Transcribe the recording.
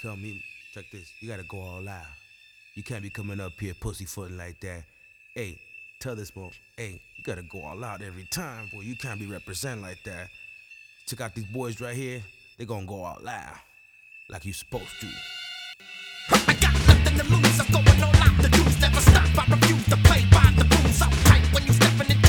check this. You gotta go all out. You can't be coming up here pussyfooting like that. Hey, tell this boy, hey, you gotta go all out every time, boy. You can't be representing like that. Check out these boys right here. They gonna go all out like you supposed to. I got nothing to lose, I'm going all out. The dudes never stop. I refuse to play by the rules. I'm tight when you stepping into